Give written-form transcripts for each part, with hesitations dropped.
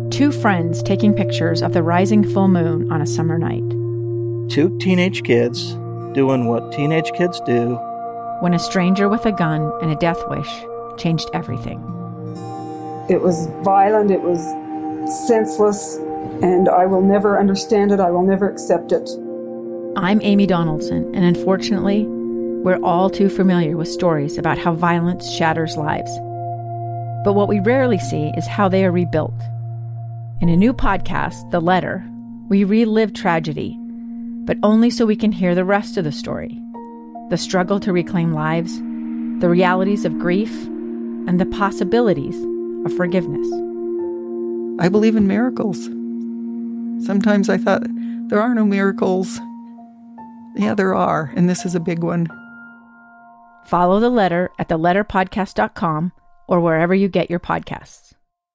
Two friends taking pictures of the rising full moon on a summer night. Two teenage kids doing what teenage kids do. When a stranger with a gun and a death wish changed everything. It was violent, it was senseless, and I will never understand it, I will never accept it. I'm Amy Donaldson, and unfortunately, we're all too familiar with stories about how violence shatters lives. But what we rarely see is how they are rebuilt. In a new podcast, The Letter, we relive tragedy, but only so we can hear the rest of the story. The struggle to reclaim lives, the realities of grief, and the possibilities of forgiveness. I believe in miracles. Sometimes I thought, there are no miracles. Yeah, there are, and this is a big one. Follow The Letter at theletterpodcast.com or wherever you get your podcasts.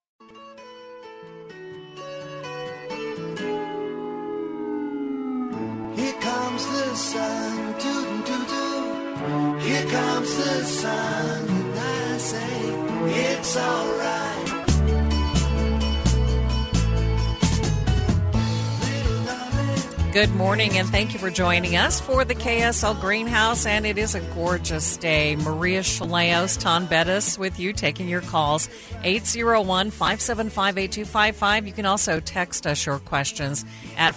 Here comes the sun, doo-doo-doo-doo. Here comes the sun, and I say, it's alright. Good morning, and thank you for joining us for the KSL Greenhouse, and it is a gorgeous day. Maria Chaleos, Ton Bettis with you, taking your calls, 801-575-8255. You can also text us your questions at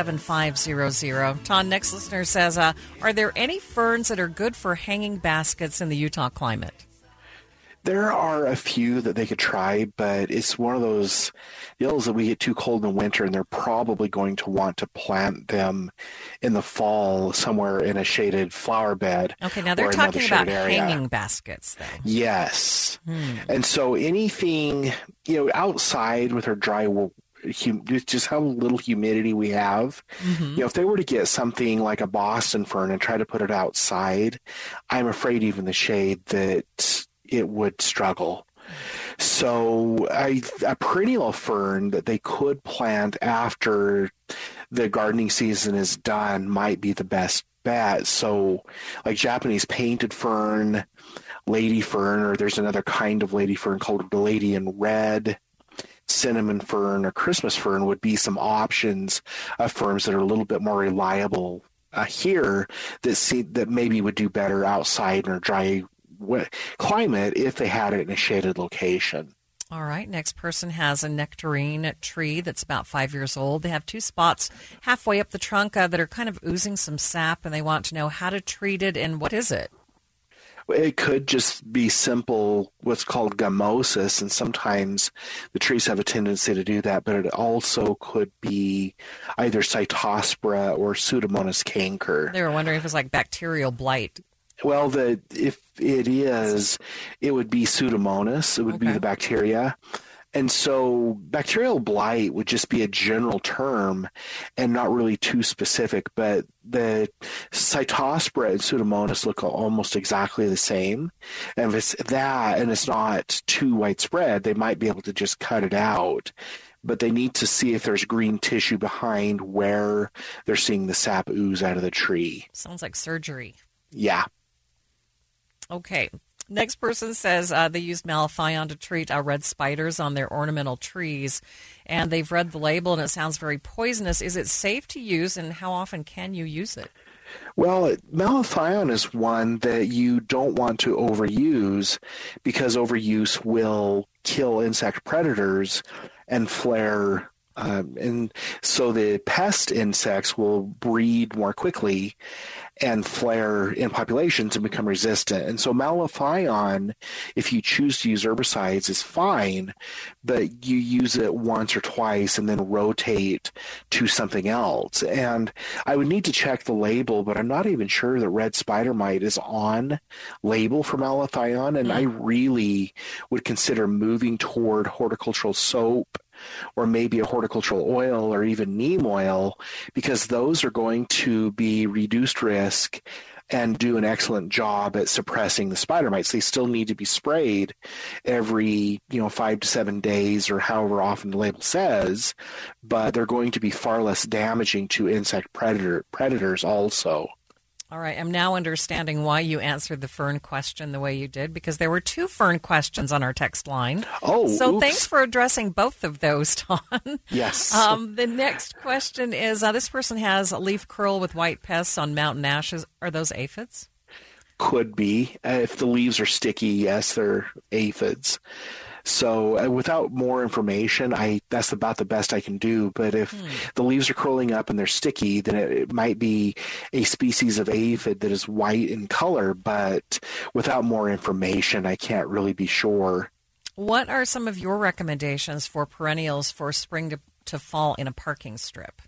57500. Ton, next listener says, are there any ferns that are good for hanging baskets in the Utah climate? There are a few that they could try, but it's one of those deals that we get too cold in winter, and they're probably going to want to plant them in the fall somewhere in a shaded flower bed. Okay, now they're talking about hanging baskets, though. Yes. And so anything, outside with our dry just how little humidity we have. Mm-hmm. If they were to get something like a Boston fern and try to put it outside, I'm afraid even the shade that it would struggle. So a perennial fern that they could plant after the gardening season is done might be the best bet. So like Japanese painted fern, lady fern, or there's another kind of lady fern called the lady in red, cinnamon fern, or Christmas fern would be some options of ferns that are a little bit more reliable here that maybe would do better outside in a dry climate if they had it in a shaded location. All right. Next person has a nectarine tree that's about 5 years old. They have two spots halfway up the trunk that are kind of oozing some sap, and they want to know how to treat it and what is it? It could just be simple, what's called gummosis, and sometimes the trees have a tendency to do that, but it also could be either Cytospora or Pseudomonas canker. They were wondering if it was like bacterial blight. Well, if it is, it would be Pseudomonas. It would be the bacteria. And so bacterial blight would just be a general term and not really too specific, but the Cytospora and Pseudomonas look almost exactly the same. And if it's that and it's not too widespread, they might be able to just cut it out. But they need to see if there's green tissue behind where they're seeing the sap ooze out of the tree. Sounds like surgery. Yeah. Okay. Next person says they used malathion to treat red spiders on their ornamental trees, and they've read the label, and it sounds very poisonous. Is it safe to use, and how often can you use it? Well, malathion is one that you don't want to overuse because overuse will kill insect predators and flare. And so the pest insects will breed more quickly and flare in populations and become resistant. And so malathion, if you choose to use herbicides, is fine, but you use it once or twice and then rotate to something else. And I would need to check the label, but I'm not even sure that red spider mite is on label for malathion, and I really would consider moving toward horticultural soap or maybe a horticultural oil or even neem oil, because those are going to be reduced risk and do an excellent job at suppressing the spider mites. They still need to be sprayed every 5 to 7 days or however often the label says, but they're going to be far less damaging to insect predators also. All right, I'm now understanding why you answered the fern question the way you did, because there were 2 fern questions on our text line. Oh, so oops. Thanks for addressing both of those, Don. Yes. The next question is, this person has a leaf curl with white pests on mountain ashes. Are those aphids? Could be. If the leaves are sticky, yes, they're aphids. So without more information, that's about the best I can do. But if the leaves are curling up and they're sticky, then it might be a species of aphid that is white in color. But without more information, I can't really be sure. What are some of your recommendations for perennials for spring to fall in a parking strip?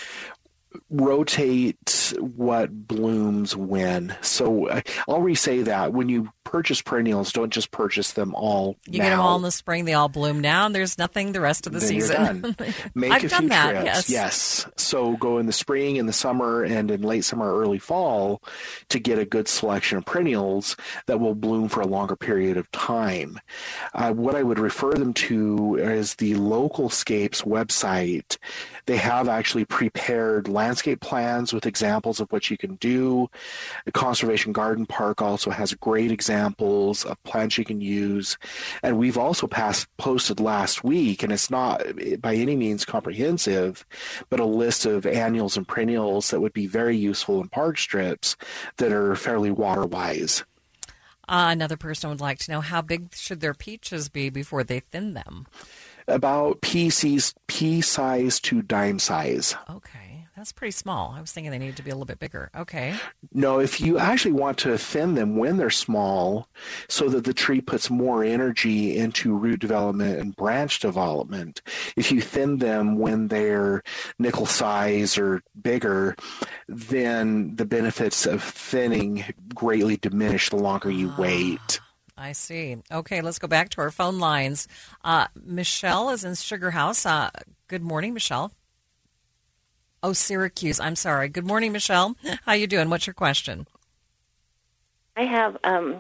Rotate what blooms when. So I'll re-say that. When you purchase perennials, don't just purchase them all You now. get them all in the spring, they all bloom now, and there's nothing the rest of the Then season. You're done. Make I've a done few that, trips. yes. So go in the spring, in the summer, and in late summer, early fall to get a good selection of perennials that will bloom for a longer period of time. What I would refer them to is the Localscapes website. They have actually prepared landscape plans with examples of what you can do. The Conservation Garden Park also has great examples of plants you can use. And we've also posted last week, and it's not by any means comprehensive, but a list of annuals and perennials that would be very useful in park strips that are fairly water-wise. Another person would like to know, how big should their peaches be before they thin them? About pea size to dime size. Okay, that's pretty small. I was thinking they needed to be a little bit bigger. Okay. No, if you actually want to thin them when they're small so that the tree puts more energy into root development and branch development, if you thin them when they're nickel size or bigger, then the benefits of thinning greatly diminish the longer you wait. I see. Okay, let's go back to our phone lines. Michelle is in Sugar House. Good morning, Michelle. Oh, Syracuse. I'm sorry. Good morning, Michelle. How you doing? What's your question? I have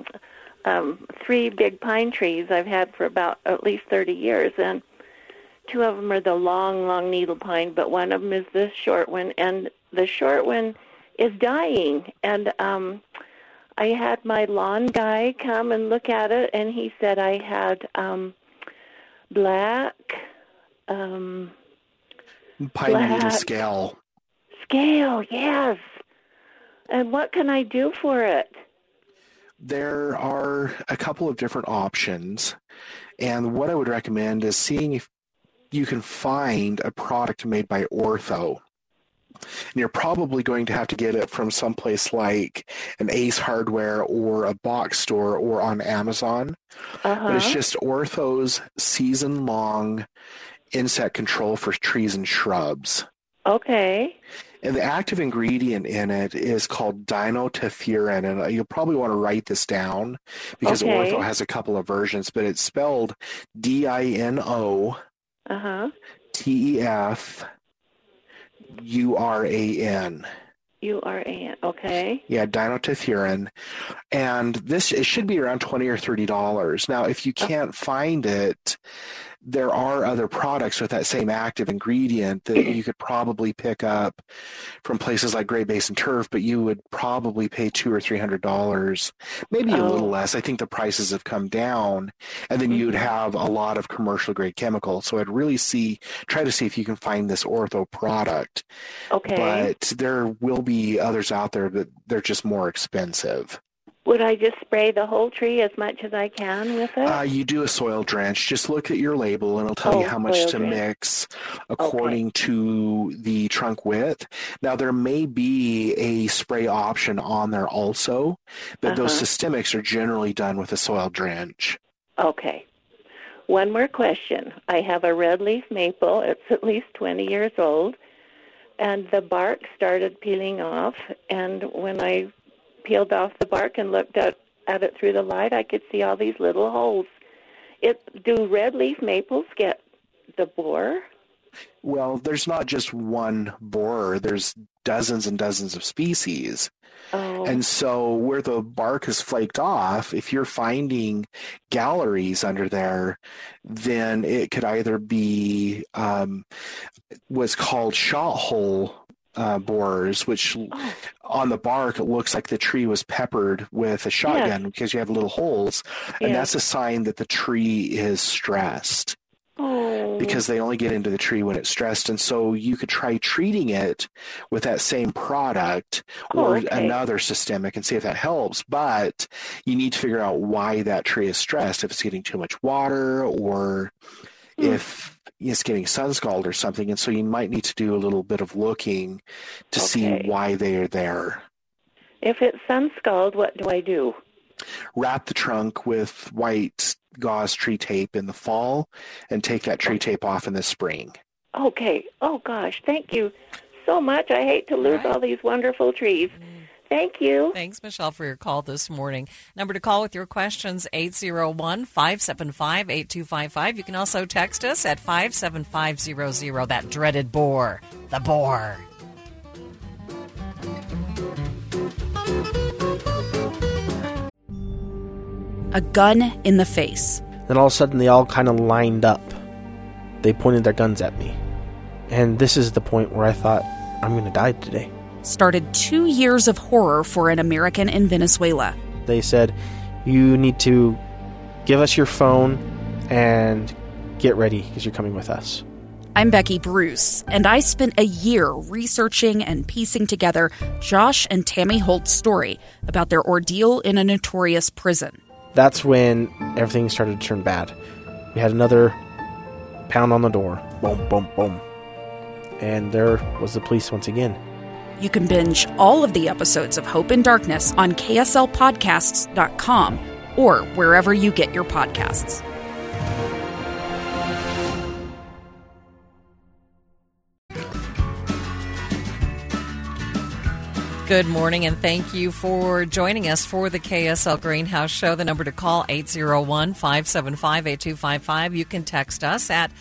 3 big pine trees I've had for about at least 30 years, and 2 of them are the long needle pine, but one of them is the short one, and the short one is dying. And I had my lawn guy come and look at it, and he said I had black Pine needle scale. Scale, yes. And what can I do for it? There are a couple of different options, and what I would recommend is seeing if you can find a product made by Ortho. And you're probably going to have to get it from someplace like an Ace Hardware or a box store or on Amazon. But it's just Ortho's season-long insect control for trees and shrubs. Okay. And the active ingredient in it is called dinotefuran, and you'll probably want to write this down because Ortho has a couple of versions, but it's spelled DINO TEF URAN. URAN, okay. Yeah, dinotefuran. And it should be around $20 or $30. Now, if you can't find it, there are other products with that same active ingredient that you could probably pick up from places like Great Basin Turf, but you would probably pay $200 or $300, maybe a little less. I think the prices have come down, and then you'd have a lot of commercial grade chemicals. So I'd really try to see if you can find this Ortho product. Okay. But there will be others out there, but they're just more expensive. Would I just spray the whole tree as much as I can with it? You do a soil drench. Just look at your label, and it'll tell you how much to mix according to the trunk width. Now, there may be a spray option on there also, but those systemics are generally done with a soil drench. Okay. One more question. I have a red leaf maple. It's at least 20 years old, and the bark started peeling off, and when I peeled off the bark and looked at it through the light, I could see all these little holes. Do red leaf maples get the borer? Well, there's not just one borer. There's dozens and dozens of species. Oh. And so where the bark is flaked off, if you're finding galleries under there, then it could either be what's called shot hole borers, which on the bark it looks like the tree was peppered with a shotgun because you have little holes, and that's a sign that the tree is stressed. Because they only get into the tree when it's stressed, and so you could try treating it with that same product or another systemic and see if that helps, but you need to figure out why that tree is stressed, if it's getting too much water or if it's getting sun scald or something, and so you might need to do a little bit of looking to see why they are there. If it's sun scald, what do I do? Wrap the trunk with white gauze tree tape in the fall and take that tree tape off in the spring. Okay. Oh, gosh. Thank you so much. I hate to lose all these wonderful trees. Thank you. Thanks, Michelle, for your call this morning. Number to call with your questions, 801-575-8255. You can also text us at 57500, that dreaded boar, the boar. A gun in the face. Then all of a sudden they all kind of lined up. They pointed their guns at me. And this is the point where I thought, I'm going to die today. Started 2 years of horror for an American in Venezuela. They said, you need to give us your phone and get ready because you're coming with us. I'm Becky Bruce, and I spent a year researching and piecing together Josh and Tammy Holt's story about their ordeal in a notorious prison. That's when everything started to turn bad. We had another pound on the door. Boom, boom, boom. And there was the police once again. You can binge all of the episodes of Hope in Darkness on KSLpodcasts.com or wherever you get your podcasts. Good morning, and thank you for joining us for the KSL Greenhouse Show. The number to call, 801-575-8255. You can text us at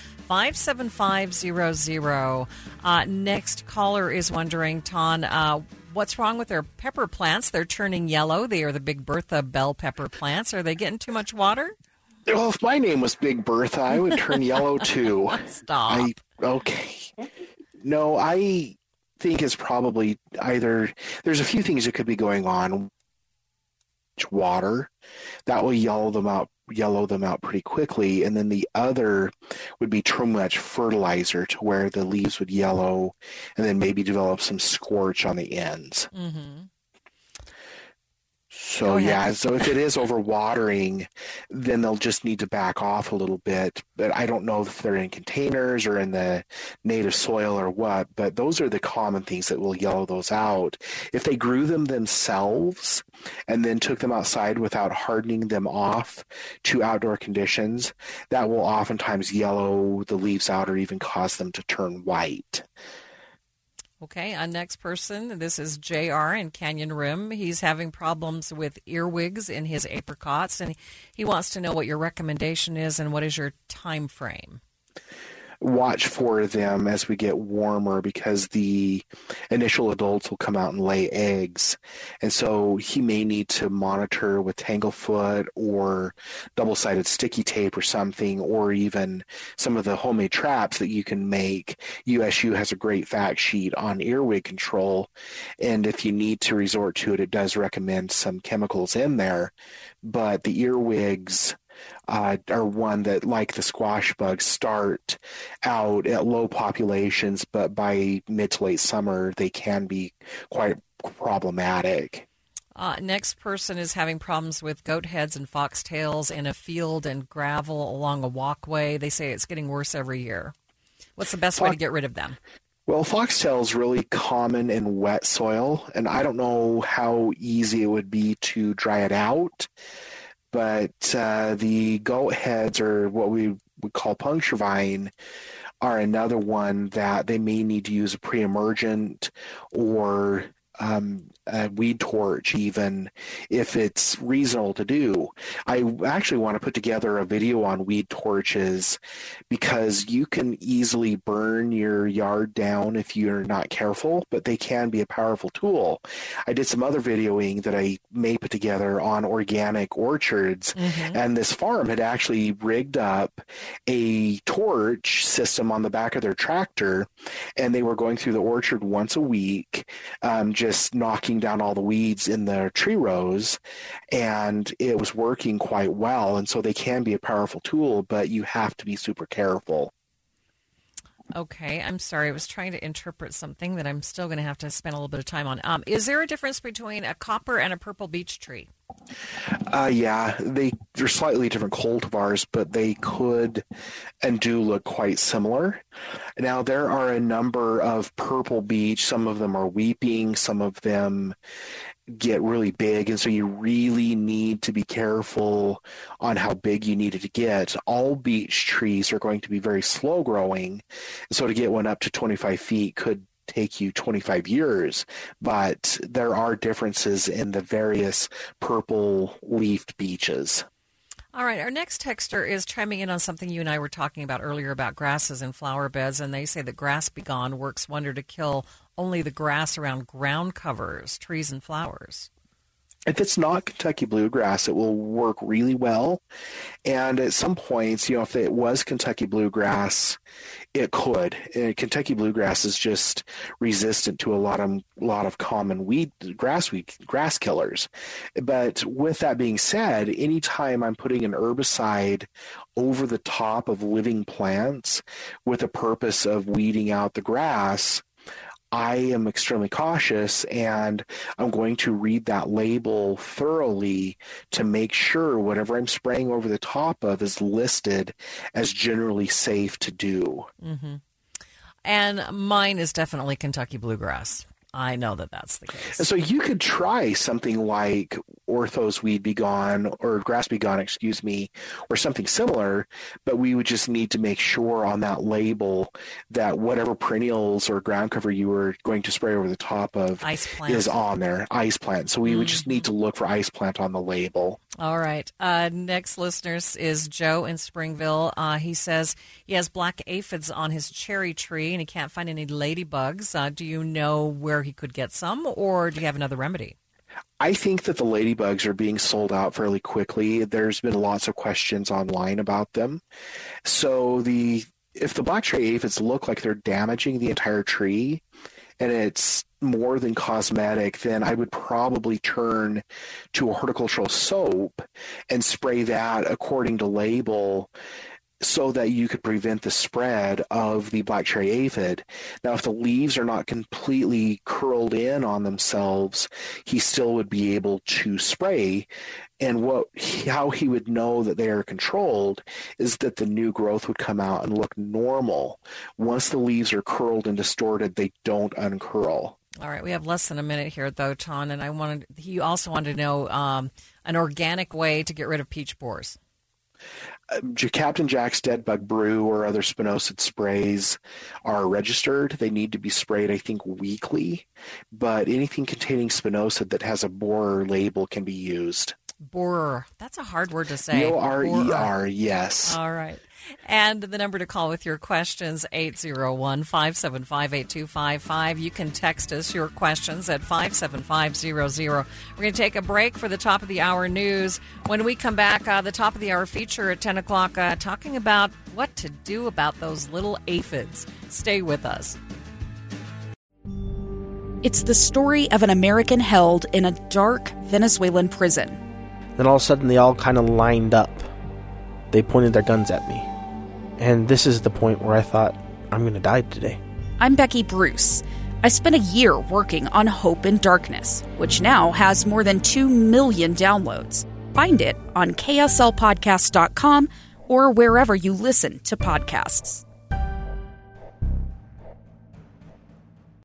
57500. Next caller is wondering, Ton, what's wrong with their pepper plants? They're turning yellow. They are the Big Bertha bell pepper plants. Are they getting too much water? Well, if my name was Big Bertha, I would turn yellow too. Stop. No, I think it's probably either there's a few things that could be going on. Water that will yellow them out pretty quickly, and then the other would be too much fertilizer to where the leaves would yellow and then maybe develop some scorch on the ends. So so if it is overwatering, then they'll just need to back off a little bit. But I don't know if they're in containers or in the native soil or what, but those are the common things that will yellow those out. If they grew them themselves and then took them outside without hardening them off to outdoor conditions, that will oftentimes yellow the leaves out or even cause them to turn white. Okay, our next person, this is JR in Canyon Rim. He's having problems with earwigs in his apricots, and he wants to know what your recommendation is and what is your time frame. Watch for them as we get warmer because the initial adults will come out and lay eggs. And so he may need to monitor with Tanglefoot or double-sided sticky tape or something, or even some of the homemade traps that you can make. USU has a great fact sheet on earwig control, and if you need to resort to it, it does recommend some chemicals in there. But the earwigs are one that, like the squash bugs, start out at low populations, but by mid to late summer, they can be quite problematic. Next person is having problems with goat heads and foxtails in a field and gravel along a walkway. They say it's getting worse every year. What's the best way to get rid of them? Well, foxtail is really common in wet soil, and I don't know how easy it would be to dry it out. But the goat heads, or what we would call puncture vine, are another one that they may need to use a pre-emergent or a weed torch, even if it's reasonable to do. I actually want to put together a video on weed torches because you can easily burn your yard down if you're not careful, but they can be a powerful tool. I did some other videoing that I may put together on organic orchards, and this farm had actually rigged up a torch system on the back of their tractor, and they were going through the orchard once a week, just knocking down all the weeds in the tree rows, and it was working quite well. And so they can be a powerful tool, but you have to be super careful. Okay, I'm sorry. I was trying to interpret something that I'm still going to have to spend a little bit of time on. Is there a difference between a copper and a purple beech tree? Yeah, they're slightly different cultivars, but they could and do look quite similar. Now, there are a number of purple beech. Some of them are weeping. Some of them get really big, and so you really need to be careful on how big you need it to get. All beech trees are going to be very slow growing, so to get one up to 25 feet could take you 25 years, but there are differences in the various purple leafed beeches. All right, our next texter is chiming in on something you and I were talking about earlier about grasses and flower beds, and they say that Grass Begone works wonder to kill only the grass around ground covers, trees and flowers. If it's not Kentucky bluegrass, it will work really well. And at some points, if it was Kentucky bluegrass, it could. Kentucky bluegrass is just resistant to a lot of common grass killers. But with that being said, anytime I'm putting an herbicide over the top of living plants with the purpose of weeding out the grass, I am extremely cautious, and I'm going to read that label thoroughly to make sure whatever I'm spraying over the top of is listed as generally safe to do. Mm-hmm. And mine is definitely Kentucky bluegrass. I know that that's the case. And so you could try something like Ortho's Weed Begone or Grass Begone, or something similar, but we would just need to make sure on that label that whatever perennials or ground cover you were going to spray over the top of is on there, ice plant. So we would just need to look for ice plant on the label. All right. Next listener is Joe in Springville. He says he has black aphids on his cherry tree and he can't find any ladybugs. Do you know where he could get some, or do you have another remedy? I think that the ladybugs are being sold out fairly quickly. There's been lots of questions online about them. So if the black cherry aphids look like they're damaging the entire tree and it's more than cosmetic, then I would probably turn to a horticultural soap and spray that according to label, so that you could prevent the spread of the black cherry aphid. Now, if the leaves are not completely curled in on themselves, he still would be able to spray. And how he would know that they are controlled is that the new growth would come out and look normal. Once the leaves are curled and distorted, they don't uncurl. All right, we have less than a minute here, though, Ton, and he also wanted to know an organic way to get rid of peach borers. Captain Jack's Dead Bug Brew or other spinosad sprays are registered. They need to be sprayed, I think, weekly. But anything containing spinosad that has a borer label can be used. Borer. That's a hard word to say. B-O-R-E-R, yes. All right. And the number to call with your questions, 801-575-8255. You can text us your questions at 57500. We're going to take a break for the top of the hour news. When we come back, the top of the hour feature at 10 o'clock, talking about what to do about those little aphids. Stay with us. It's the story of an American held in a dark Venezuelan prison. Then all of a sudden they all kind of lined up. They pointed their guns at me. And this is the point where I thought, I'm going to die today. I'm Becky Bruce. I spent a year working on Hope in Darkness, which now has more than 2 million downloads. Find it on kslpodcast.com or wherever you listen to podcasts.